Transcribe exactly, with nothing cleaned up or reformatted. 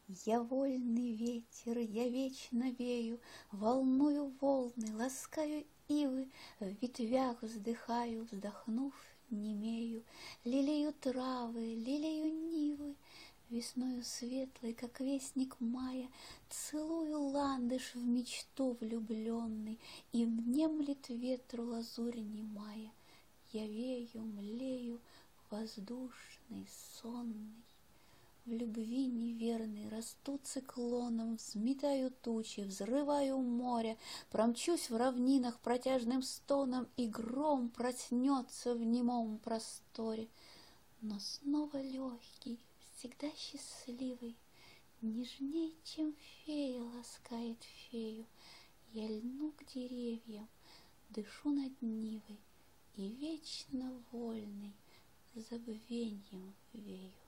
Я вольный ветер, я вечно вею, волную волны, ласкаю ивы, в ветвях вздыхаю, вздохнув, немею, лелею травы, лелею нивы, весною светлой, как вестник мая, целую ландыш в мечту влюбленный, и внемлет ветру лазурь немая. Я вею, млею, воздушный, сонный. В любви неверной расту циклоном, взметаю тучи, взрываю море, промчусь в равнинах протяжным стоном, и гром проснется в немом просторе. Но снова легкий, всегда счастливый, нежней, чем фея ласкает фею. Я льну к деревьям, дышу над нивой, и вечно вольный забвеньем вею.